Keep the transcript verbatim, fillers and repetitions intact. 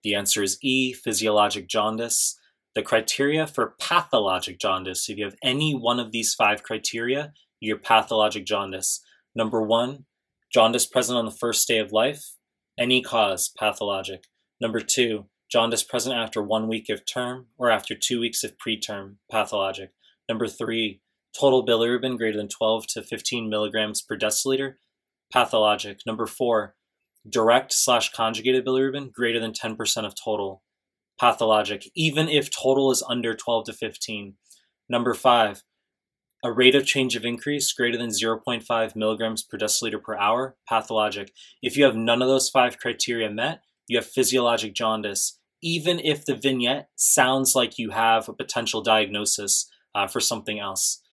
The answer is E, physiologic jaundice. The criteria for pathologic jaundice, if you have any one of these five criteria, you're pathologic jaundice. Number one, jaundice present on the first day of life, any cause, pathologic. Number two, jaundice present after one week of term or after two weeks of preterm, pathologic. Number three, total bilirubin greater than twelve to fifteen milligrams per deciliter, pathologic. Number four, direct slash conjugated bilirubin greater than ten percent of total, pathologic, even if total is under twelve to fifteen. Number five, a rate of change of increase greater than zero point five milligrams per deciliter per hour, pathologic. If you have none of those five criteria met, you have physiologic jaundice, even if the vignette sounds like you have a potential diagnosis uh, for something else.